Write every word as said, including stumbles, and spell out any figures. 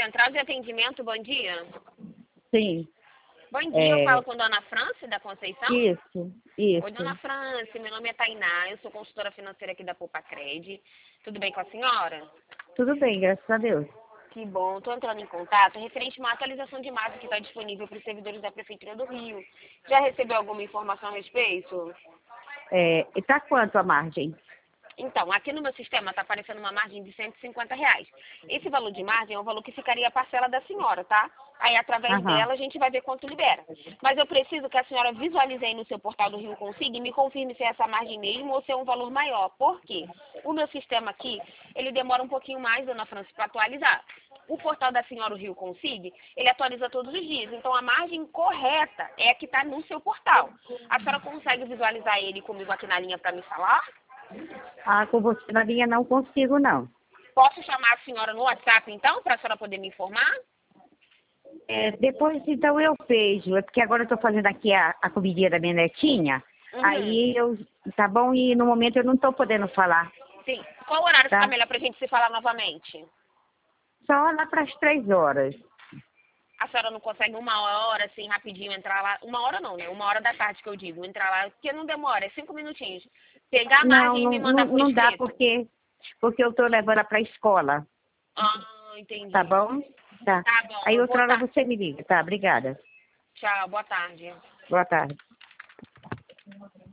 Central de Atendimento, bom dia. Sim. Bom dia, É, eu falo com Dona Franci da Conceição? isso, isso. Oi, Dona Franci, meu nome é Tainá, eu sou consultora financeira aqui da Poupa Cred. Tudo bem com a senhora? Tudo bem, graças a Deus. Que bom, estou entrando em contato referente a uma atualização de massa que está disponível para os servidores da Prefeitura do Rio. Já recebeu alguma informação a respeito? É, e tá quanto a margem? Então, aqui no meu sistema está aparecendo uma margem de cento e cinquenta reais. Esse valor de margem é o valor que ficaria a parcela da senhora, tá? Aí, através Aham. dela, a gente vai ver quanto libera. Mas eu preciso que a senhora visualize aí no seu portal do Rio Consiga e me confirme se é essa margem mesmo ou se é um valor maior. Por quê? O meu sistema aqui, ele demora um pouquinho mais, Dona França, para atualizar. O portal da senhora, o Rio Consiga, ele atualiza todos os dias. Então, a margem correta é a que está no seu portal. A senhora consegue visualizar ele comigo aqui na linha para me falar? Ah, com você na linha não consigo, não. Posso chamar a senhora no WhatsApp, então, para a senhora poder me informar? É, depois, então, eu vejo. É porque agora eu tô fazendo aqui a, a comidinha da minha netinha. Uhum. Aí eu, tá bom? E no momento eu não tô podendo falar, Sim. Qual horário tá? fica melhor para a gente se falar novamente? Só lá para as três horas. A senhora não consegue uma hora, assim, rapidinho, entrar lá? Uma hora não, né? Uma hora da tarde que eu digo. Entrar lá, porque não demora, é cinco minutinhos. Pegar a Não, margem e não, me não, mandar por não dá escrito. porque, porque eu tô levando ela pra escola, Ah, entendi. tá bom? Tá. Tá bom, Aí eu vou outra hora estar. você me liga, tá? Obrigada. Tchau, boa tarde. Boa tarde.